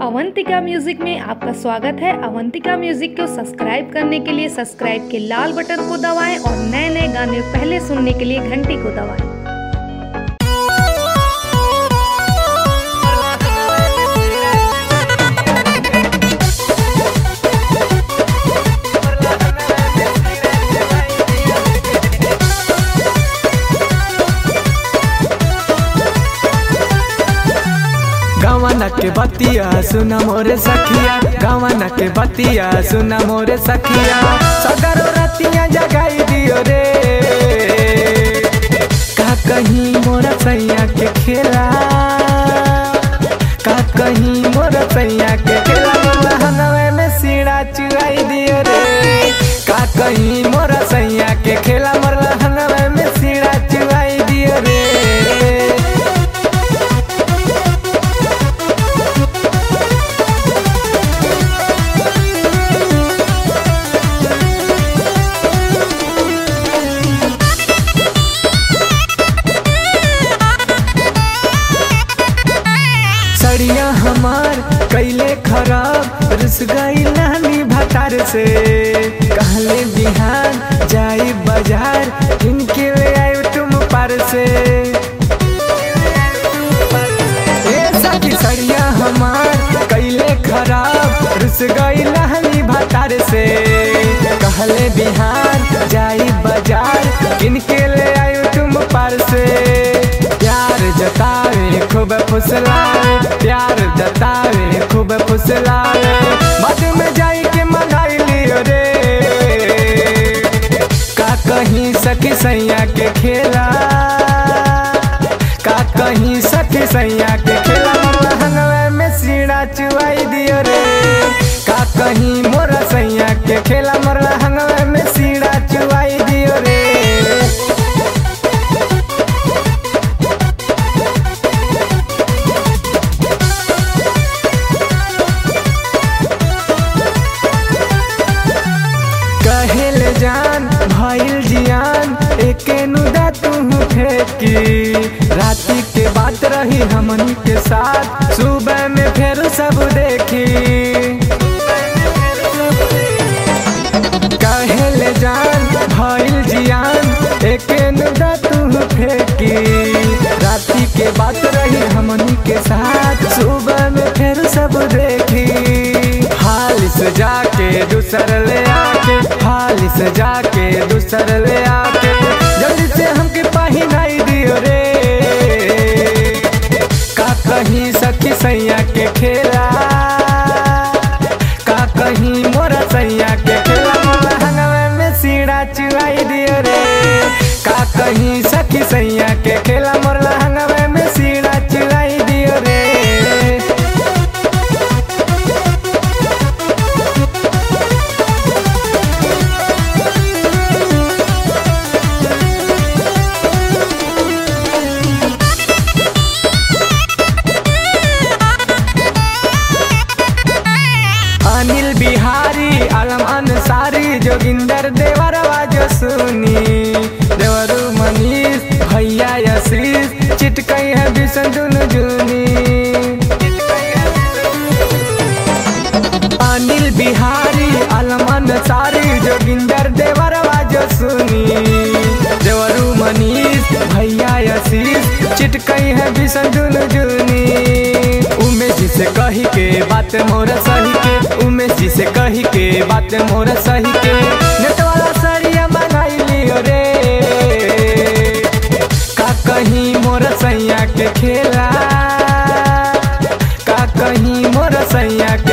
Avantika music में आपका स्वागत है। अवंतिका म्यूजिक को सब्सक्राइब करने के लिए सब्सक्राइब के लाल बटन को दबाएं और नए नए गाने पहले सुनने के लिए घंटी को दबाएं। गवाना के बतिया सुना मोरे सखिया, गवाना के बतिया सुना मोरे सखिया, सगरो रतिया जगाई दियो रे। का कहीं मोरा सैया के खेला, का कहीं मोरा सैया के खेला, मोरा हनवे में सीढ़ा चुराई दियो रे। का कहीं मोरा सैया के खेला, मोरा हनवे में सीढ़ा चुराई दियो रे। सड़िया हमार कैले खराब रुस गई नानी भतार से, कहले बिहान जाई बाजार इनके ले आयो तुम पार से। ए सखी सड़िया हमार कैले खराब रुस गई नानी भतार से, कहले बिहान जाई बाजार इनके ले आयो तुम पार से। प्यार जतावे खूब फुसलावे, प्यार जतावे खूब फुसलावे, बाद में जाई के मनाई लियो रे। का कहीं सखी सैया के खेला, का कहीं सखी सैया के खेला, मोरा हनवे में सीढ़ा चुवाई दियो रे। का कहीं मोरा सैया के खेला, मोरा हनवे में सीढ़ा चुवाई दियो रे। कहेले जान भइल जियान एके नुदा तुहू फेंकी, राती के बात रही हमनी के साथ, सुबह में फिर सब देखी। कहेले जान भइल जियान एके नुदा तुहू फेंकी, राती के बात रही हमनी के साथ, सुबह में फिर सब देखी। हाल से जाके दूसर ले आके, हाल से जाके दूसर ले आके, जल्दी से हमके पहिनाई दियो रे। का कहीं सखी सैया के खेला, का कहीं मोरा सैया के खेला, मोरा हंगवे में सीढ़ा चुराई दियो रे। का कहीं सखी सैया के खेला, मोरा हंगवे में सीढ़ा चुराई दियो रे। अनिल बिहारी आलम अंसारी जोगिंदर देवरवा जो सुनी, देवरू मनीष भैया आशीष चिटकई है बिसन दुनु जूनी। अनिल बिहारी आलम अंसारी जोगिंदर देवरवा जो सुनी, देवरू मनीष भैया आशीष चिटकई है बिसन दुनु जूनी। उमेश जी से कही के बात मोरा सही के, उमेश जी से कही के बात मोरा सही के, नेट वाला सरिया मंगाई लियो रे। का कहीं मोरा सैया के खेला, का कहीं मोरा सैया के